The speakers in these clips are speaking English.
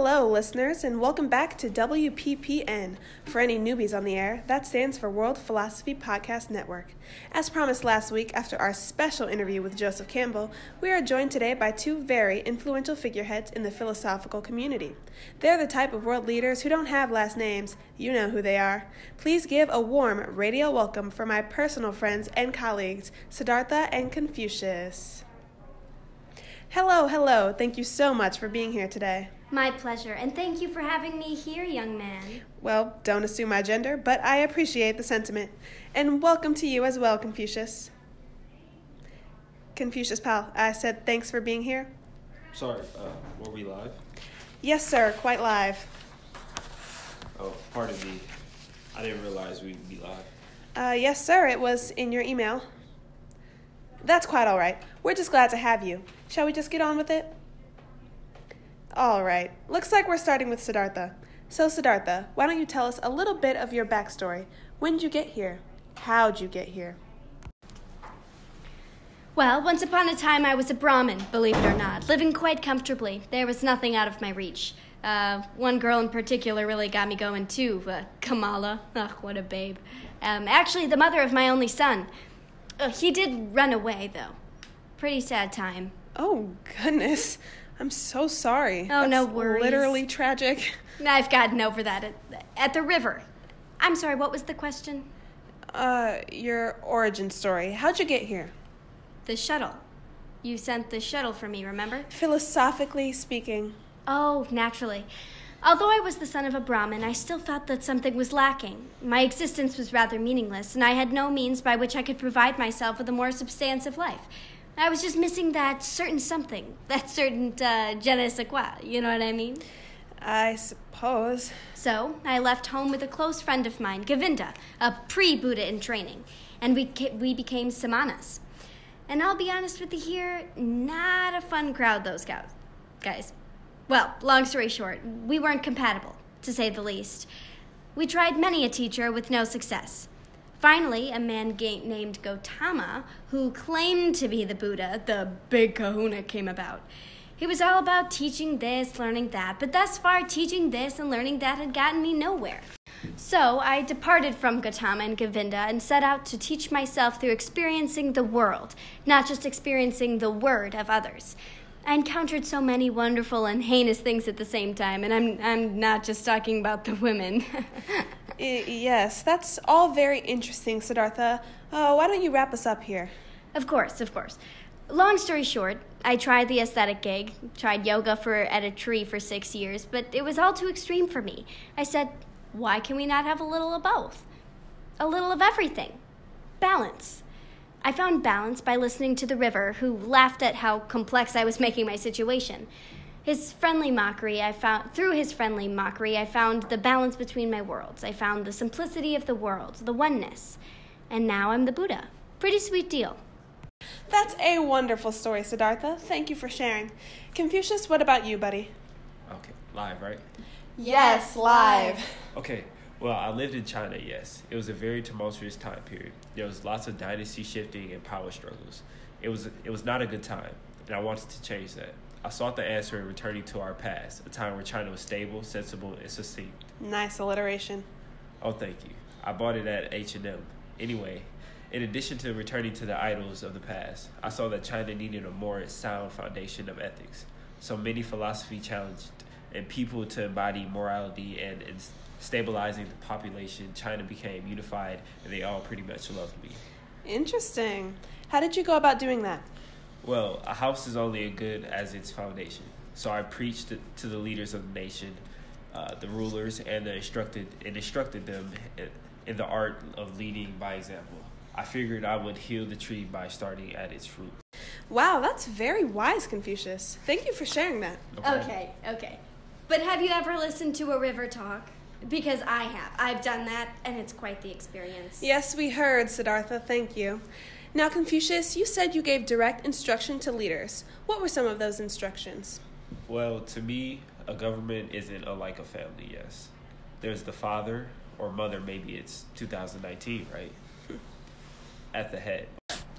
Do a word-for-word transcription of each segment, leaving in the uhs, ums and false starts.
Hello, listeners, and welcome back to W P P N. For any newbies on the air, that stands for World Philosophy Podcast Network. As promised last week, after our special interview with Joseph Campbell, we are joined today by two very influential figureheads in the philosophical community. They're the type of world leaders who don't have last names. You know who they are. Please give a warm radio welcome for my personal friends and colleagues, Siddhartha and Confucius. Hello, hello. Thank you so much for being here today. My pleasure, and thank you for having me here, young man. Well, don't assume my gender, but I appreciate the sentiment. And welcome to you as well, Confucius. Confucius, pal, I said thanks for being here. Sorry, uh, were we live? Yes, sir, quite live. Oh, pardon me. I didn't realize we'd be live. Uh, yes, sir, it was in your email. That's quite all right. We're just glad to have you. Shall we just get on with it? All right. Looks like we're starting with Siddhartha. So, Siddhartha, why don't you tell us a little bit of your backstory? When did you get here? How'd you get here? Well, once upon a time I was a Brahmin, believe it or not, living quite comfortably. There was nothing out of my reach. Uh, one girl in particular really got me going too, uh, Kamala. Ugh, what a babe. Um, actually, the mother of my only son. Uh, he did run away, though. Pretty sad time. Oh, goodness. I'm so sorry. Oh, That's no worries. Literally tragic. I've gotten over that at, at the river. I'm sorry, what was the question? Uh, your origin story. How'd you get here? The shuttle. You sent the shuttle for me, remember? Philosophically speaking. Oh, naturally. Although I was the son of a Brahmin, I still felt that something was lacking. My existence was rather meaningless, and I had no means by which I could provide myself with a more substantive life. I was just missing that certain something, that certain uh, je ne sais quoi, you know what I mean? I suppose. So I left home with a close friend of mine, Govinda, a pre-Buddha in training, and we ca- we became samanas. And I'll be honest with you here, not a fun crowd, those guys. guys. Well, long story short, we weren't compatible, to say the least. We tried many a teacher with no success. Finally, a man ga- named Gautama, who claimed to be the Buddha, the big kahuna, came about. He was all about teaching this, learning that, but thus far teaching this and learning that had gotten me nowhere. So I departed from Gautama and Govinda and set out to teach myself through experiencing the world, not just experiencing the word of others. I encountered so many wonderful and heinous things at the same time, and I'm I'm not just talking about the women. I- yes, that's all very interesting, Siddhartha. Uh, why don't you wrap us up here? Of course, of course. Long story short, I tried the aesthetic gig, tried yoga for at a tree for six years, but it was all too extreme for me. I said, why can we not have a little of both? A little of everything. Balance. I found balance by listening to the river, who laughed at how complex I was making my situation. His friendly mockery, I found through his friendly mockery, I found the balance between my worlds. I found the simplicity of the world, the oneness. And now I'm the Buddha. Pretty sweet deal. That's a wonderful story, Siddhartha. Thank you for sharing. Confucius, what about you, buddy? Okay, live, right? Yes, live. Okay, well, I lived in China, yes. It was a very tumultuous time period. There was lots of dynasty shifting and power struggles. It was it was not a good time, and I wanted to change that. I sought the answer in returning to our past, a time where China was stable, sensible, and succinct. Nice alliteration. Oh, thank you. I bought it at H and M. Anyway, in addition to returning to the idols of the past, I saw that China needed a more sound foundation of ethics. So many philosophy challenged and people to embody morality, and in stabilizing the population, China became unified, and they all pretty much loved me. Interesting. How did you go about doing that? Well, a house is only as good as its foundation. So I preached to the leaders of the nation, uh, the rulers, and the instructed and instructed them in, in the art of leading by example. I figured I would heal the tree by starting at its fruit. Wow, that's very wise, Confucius. Thank you for sharing that. Okay, okay. But have you ever listened to a river talk? Because I have. I've done that, and it's quite the experience. Yes, we heard, Siddhartha. Thank you. Now, Confucius, you said you gave direct instruction to leaders. What were some of those instructions? Well, to me, a government isn't unlike a family, yes. There's the father or mother, maybe it's two thousand nineteen, right? At the head.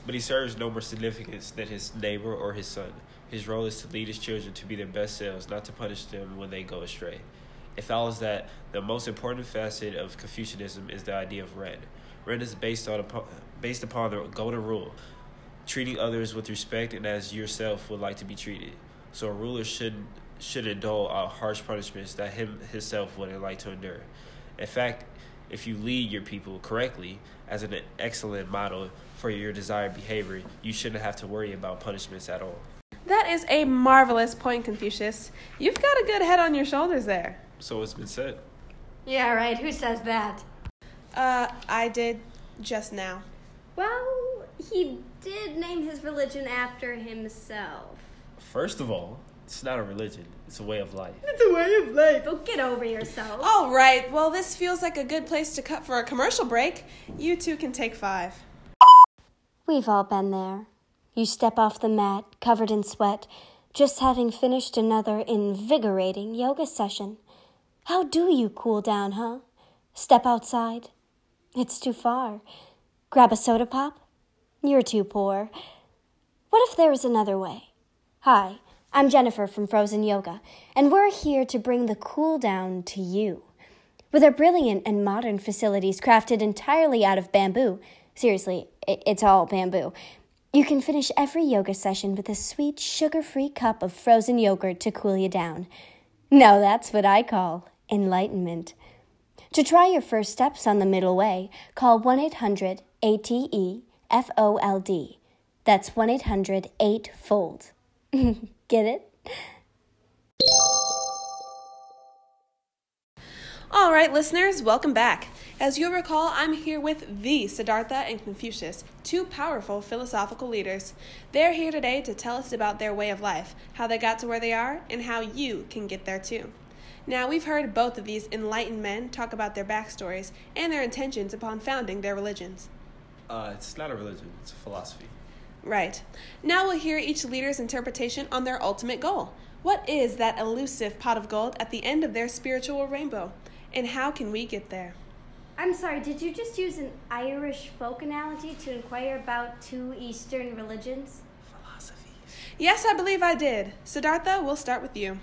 but he serves no more significance than his neighbor or his son. His role is to lead his children to be their best selves, not to punish them when they go astray. It follows that the most important facet of Confucianism is the idea of Ren. Ren is based on based upon the golden rule, treating others with respect and as yourself would like to be treated. So a ruler should should indulge uh, harsh punishments that him himself wouldn't like to endure. In fact, if you lead your people correctly as an excellent model for your desired behavior, you shouldn't have to worry about punishments at all. That is a marvelous point, Confucius. You've got a good head on your shoulders there. So it's been said. Yeah, right. Who says that? Uh, I did just now. Well, he did name his religion after himself. First of all, it's not a religion. It's a way of life. It's a way of life. Oh, get over yourself. All right. Well, this feels like a good place to cut for a commercial break. You two can take five. We've all been there. You step off the mat, covered in sweat, just having finished another invigorating yoga session. How do you cool down, huh? Step outside? It's too far. Grab a soda pop? You're too poor. What if there was another way? Hi, I'm Jennifer from Frozen Yoga, and we're here to bring the cool down to you. With our brilliant and modern facilities crafted entirely out of bamboo, seriously, it's all bamboo, you can finish every yoga session with a sweet, sugar-free cup of frozen yogurt to cool you down. Now that's what I call enlightenment. To try your first steps on the middle way, call one eight hundred A T E F O L D. That's one eight hundred eight fold. Get it? All right, listeners, welcome back. As you'll recall, I'm here with the Siddhartha and Confucius, two powerful philosophical leaders. They're here today to tell us about their way of life, how they got to where they are, and how you can get there too. Now, we've heard both of these enlightened men talk about their backstories and their intentions upon founding their religions. Uh, it's not a religion, it's a philosophy. Right. Now we'll hear each leader's interpretation on their ultimate goal. What is that elusive pot of gold at the end of their spiritual rainbow? And how can we get there? I'm sorry, did you just use an Irish folk analogy to inquire about two Eastern religions? Philosophies. Yes, I believe I did. Siddhartha, we'll start with you.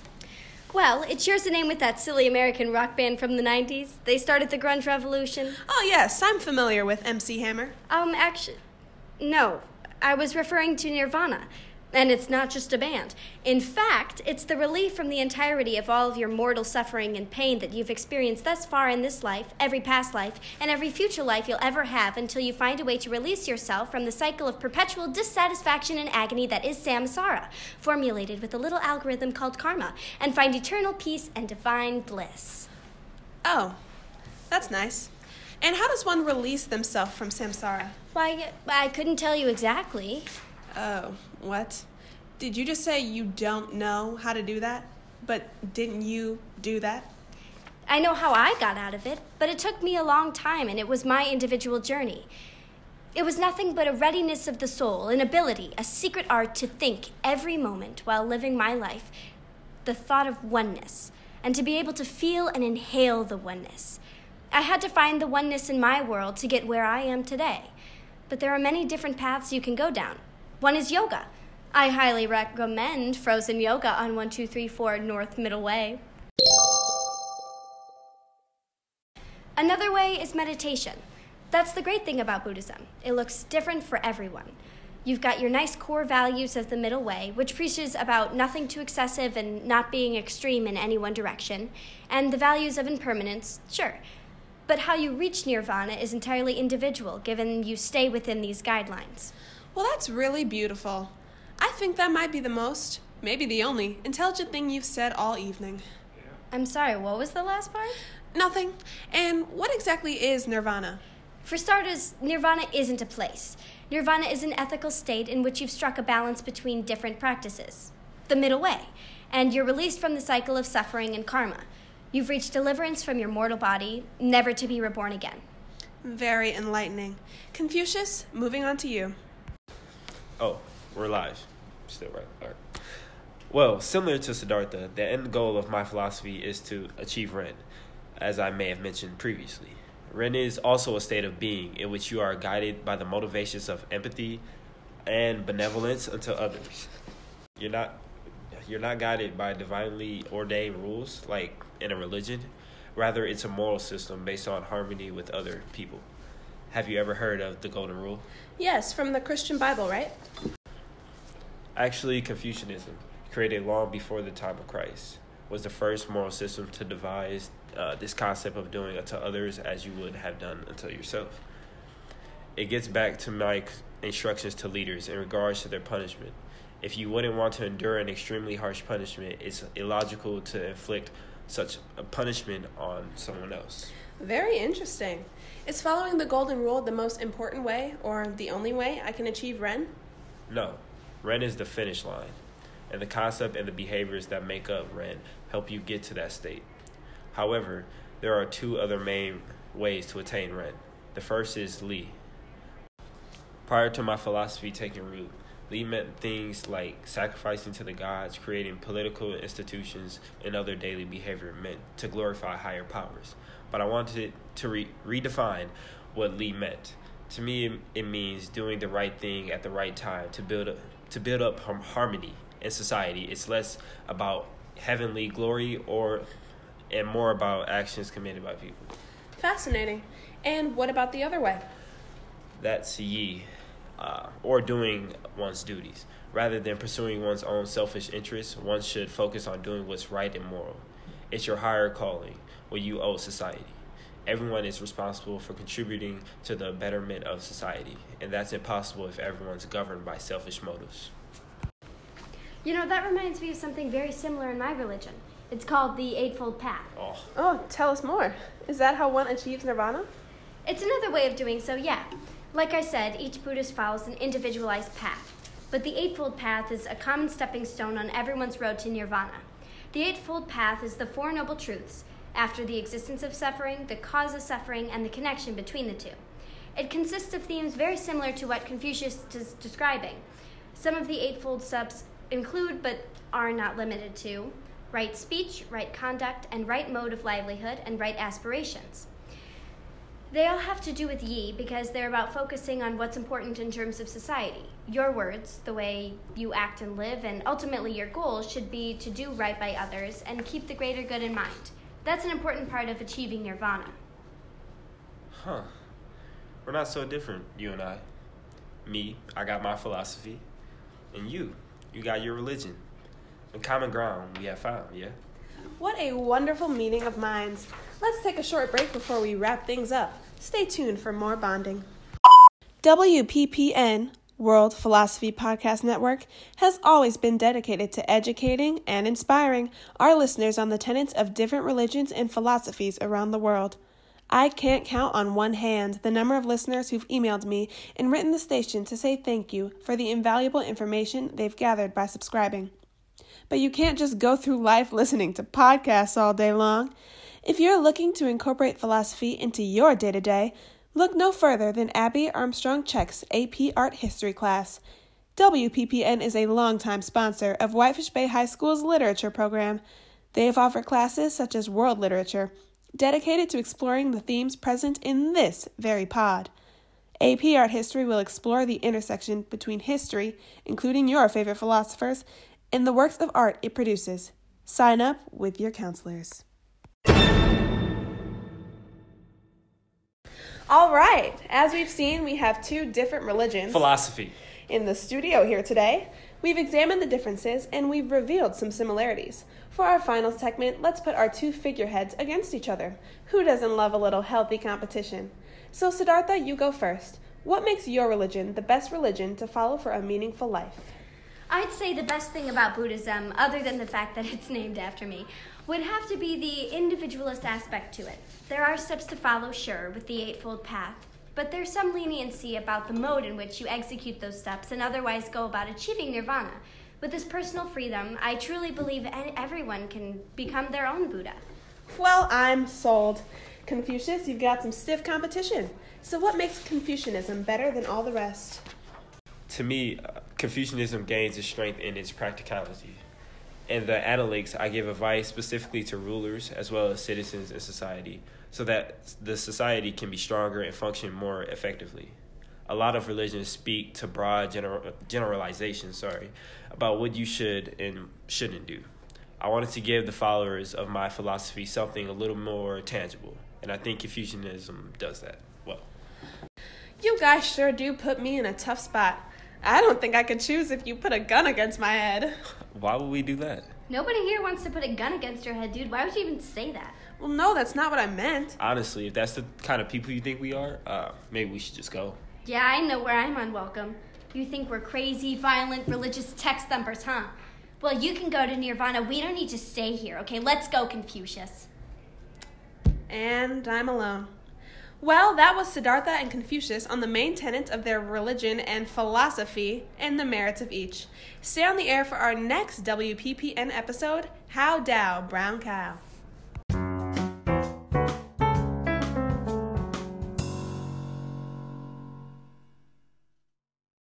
Well, it shares a name with that silly American rock band from the nineties. They started the grunge revolution. Oh, yes, I'm familiar with M C Hammer. Um, actually, no. I was referring to Nirvana. And it's not just a band. In fact, it's the relief from the entirety of all of your mortal suffering and pain that you've experienced thus far in this life, every past life, and every future life you'll ever have until you find a way to release yourself from the cycle of perpetual dissatisfaction and agony that is samsara, formulated with a little algorithm called karma, and find eternal peace and divine bliss. Oh, that's nice. And how does one release themselves from samsara? Why, I couldn't tell you exactly. Oh, what? Did you just say you don't know how to do that? But didn't you do that? I know how I got out of it, but it took me a long time, and it was my individual journey. It was nothing but a readiness of the soul, an ability, a secret art to think every moment while living my life, the thought of oneness, and to be able to feel and inhale the oneness. I had to find the oneness in my world to get where I am today. But there are many different paths you can go down. One is yoga. I highly recommend Frozen Yoga on one two three four North Middle Way. Another way is meditation. That's the great thing about Buddhism. It looks different for everyone. You've got your nice core values of the middle way, which preaches about nothing too excessive and not being extreme in any one direction, and the values of impermanence, sure. But how you reach nirvana is entirely individual, given you stay within these guidelines. Well, that's really beautiful. I think that might be the most, maybe the only, intelligent thing you've said all evening. I'm sorry, what was the last part? Nothing. And what exactly is nirvana? For starters, nirvana isn't a place. Nirvana is an ethical state in which you've struck a balance between different practices. The middle way. And you're released from the cycle of suffering and karma. You've reached deliverance from your mortal body, never to be reborn again. Very enlightening. Confucius, moving on to you. Oh, we're live. Still right. All right. Well, similar to Siddhartha, the end goal of my philosophy is to achieve Ren, as I may have mentioned previously. Ren is also a state of being in which you are guided by the motivations of empathy and benevolence unto others. You're not you're not guided by divinely ordained rules like in a religion. Rather, it's a moral system based on harmony with other people. Have you ever heard of the Golden Rule? Yes, from the Christian Bible, right? Actually, Confucianism, created long before the time of Christ, was the first moral system to devise uh, this concept of doing unto others as you would have done unto yourself. It gets back to my instructions to leaders in regards to their punishment. If you wouldn't want to endure an extremely harsh punishment, it's illogical to inflict such a punishment on someone else. Very interesting. Is following the Golden Rule the most important way or the only way I can achieve Ren? No. Ren is the finish line, and the concept and the behaviors that make up Ren help you get to that state. However, there are two other main ways to attain Ren. The first is Li. Prior to my philosophy taking root, Li meant things like sacrificing to the gods, creating political institutions, and other daily behavior meant to glorify higher powers. But I wanted to re- redefine what Li meant. To me, it means doing the right thing at the right time to build up, to build up harmony in society. It's less about heavenly glory or and more about actions committed by people. Fascinating. And what about the other way? That's Yi, uh, or doing one's duties. Rather than pursuing one's own selfish interests, one should focus on doing what's right and moral. It's your higher calling, what you owe society. Everyone is responsible for contributing to the betterment of society, and that's impossible if everyone's governed by selfish motives. You know, that reminds me of something very similar in my religion. It's called the Eightfold Path. Oh, Oh, tell us more. Is that how one achieves nirvana? It's another way of doing so, yeah. Like I said, each Buddhist follows an individualized path. But the Eightfold Path is a common stepping stone on everyone's road to nirvana. The Eightfold Path is the Four Noble Truths, after the existence of suffering, the cause of suffering, and the connection between the two. It consists of themes very similar to what Confucius is describing. Some of the Eightfold Steps include, but are not limited to, right speech, right conduct, and right mode of livelihood, and right aspirations. They all have to do with Yi because they're about focusing on what's important in terms of society. Your words, the way you act and live, and ultimately your goals should be to do right by others and keep the greater good in mind. That's an important part of achieving nirvana. huh. We're not so different, you and I. Me, I got my philosophy. And you, you got your religion. The common ground we have found, yeah? What a wonderful meeting of minds. Let's take a short break before we wrap things up. Stay tuned for more bonding. W P P N, World Philosophy Podcast Network, has always been dedicated to educating and inspiring our listeners on the tenets of different religions and philosophies around the world. I can't count on one hand the number of listeners who've emailed me and written the station to say thank you for the invaluable information they've gathered by subscribing. But you can't just go through life listening to podcasts all day long. If you're looking to incorporate philosophy into your day-to-day, look no further than Abby Armstrong Check's A P Art History class. W P P N is a longtime sponsor of Whitefish Bay High School's literature program. They have offered classes such as World Literature, dedicated to exploring the themes present in this very pod. A P Art History will explore the intersection between history, including your favorite philosophers, and the works of art it produces. Sign up with your counselors. All right, as we've seen, we have two different religions Philosophy. in the studio here today. We've examined the differences and we've revealed some similarities. For our final segment, let's put our two figureheads against each other. Who doesn't love a little healthy competition? So Siddhartha, you go first. What makes your religion the best religion to follow for a meaningful life? I'd say the best thing about Buddhism, other than the fact that it's named after me, would have to be the individualist aspect to it. There are steps to follow, sure, with the Eightfold Path, but there's some leniency about the mode in which you execute those steps and otherwise go about achieving nirvana. With this personal freedom, I truly believe everyone can become their own Buddha. Well, I'm sold. Confucius, you've got some stiff competition. So what makes Confucianism better than all the rest? To me, uh, Confucianism gains its strength in its practicality. In the Analects, I give advice specifically to rulers as well as citizens in society so that the society can be stronger and function more effectively. A lot of religions speak to broad general, generalizations sorry, about what you should and shouldn't do. I wanted to give the followers of my philosophy something a little more tangible, and I think Confucianism does that well. You guys sure do put me in a tough spot. I don't think I could choose if you put a gun against my head. Why would we do that? Nobody here wants to put a gun against your head, dude. Why would you even say that? Well, no, that's not what I meant. Honestly, if that's the kind of people you think we are, uh, maybe we should just go. Yeah, I know where I'm unwelcome. You think we're crazy, violent, religious text thumpers, huh? Well, you can go to Nirvana. We don't need to stay here, okay? Let's go, Confucius. And I'm alone. Well, that was Siddhartha and Confucius on the main tenets of their religion and philosophy and the merits of each. Stay on the air for our next W P P N episode, How Dow, Brown Cow.